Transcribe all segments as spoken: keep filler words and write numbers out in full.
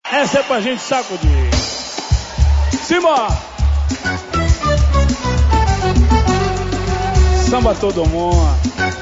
Essa é pra gente sacudir. Simbora! Samba todo mundo.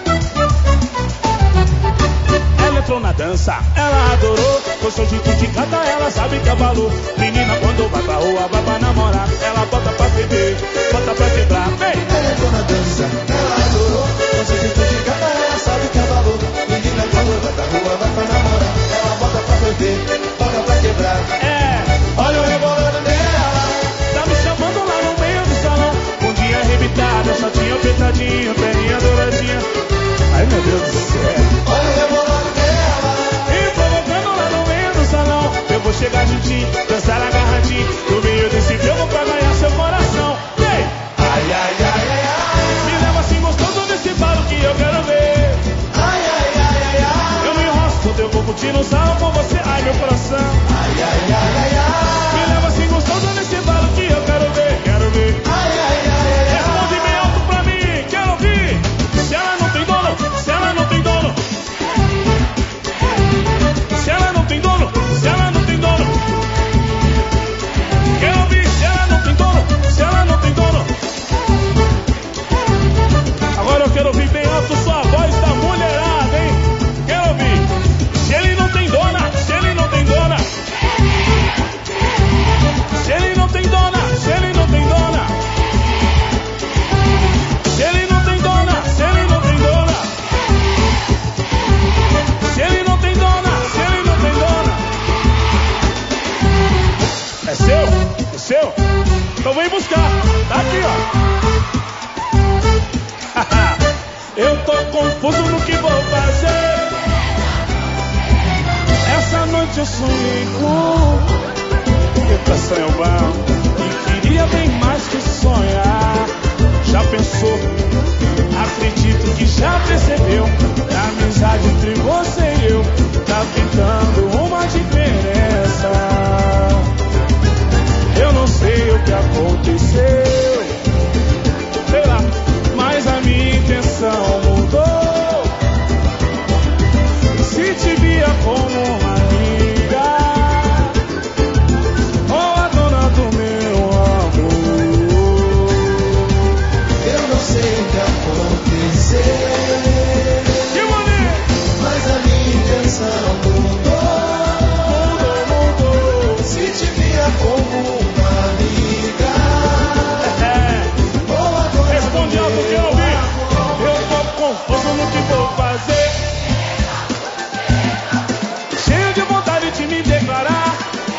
Ela entrou na dança, ela adorou. Com seu jeito de gata, ela sabe que é valor. Menina, quando vai pra rua, vai pra namorar. Ela bota pra beber, bota pra quebrar. Vem! Ela entrou na dança, ela adorou. Com seu jeito de gata, ela sabe que é valor. Menina, quando vai pra rua, vai pra namorar. Ela bota pra beber, bota pra quebrar. É! Olha o rebolando dela. Tá me chamando lá no meio do salão. Bundinha arrebitada, shortinho apertadinho, perninha douradinha. Ai, meu Deus do céu. Olha o rebolando dela. E provocando lá no meio do salão. Eu vou chegar juntinho, dançar agarradinho. No meio desse jogo pra ganhar seu coração. Vem! Ai, ai, ai, ai, ai. Me leva assim gostoso nesse balo que eu quero ver. Ai, ai, ai, ai, ai. Eu me enrosco, eu vou curtindo o salão com você. Ai, meu coração. Ai, ai, ai, ai, ai. Me leva assim gostoso nesse balo que eu quero ver. Quero ver. Ai, ai, ai, ai, ai. Responde bem alto pra mim, quero ouvir. Se ela não tem dono, se ela não tem dono. Se ela não tem dono, se ela não tem dono. Quero ouvir, se ela não tem dono, se ela não tem dono. Agora eu quero ouvir bem alto sua voz da mulherada, hein? Quero ouvir. Se ele não tem dona, se ele não tem dona. Se ele não tem dona, se ele não tem dona. Se ele não tem dona, se ele não tem dona. Se ele não tem dona, se ele não tem dona. É seu? É seu? Então vem buscar. Tá aqui, ó. Eu tô confuso no que vou fazer. Essa noite eu sonhei com Eita, sonho bom. E queria bem mais que sonhar. Já pensou? Acredito que já percebeu. A amizade entre você e eu tá ficando uma diferença. Eu não sei o que aconteceu, sei lá, mas a minha intenção mudou. Se te via como uma amiga, ou a dona do meu amor. Eu não sei o que aconteceu, Que bonito! mas a minha intenção mudou. Mudou, mudou. Se te via como uma amiga, É, ou a dona responde do alto que eu meu ouvi. amor. Eu tô confuso no que vou fazer. Cheio de vontade de me declarar.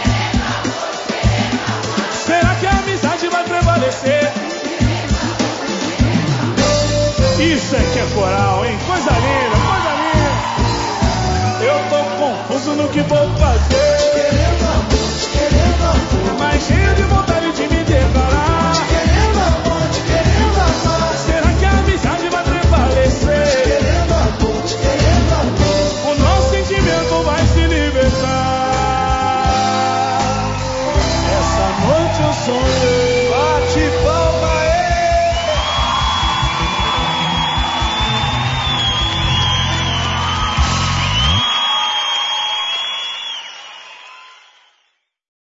Será que a amizade vai prevalecer? Isso é que é coral, hein? Coisa linda.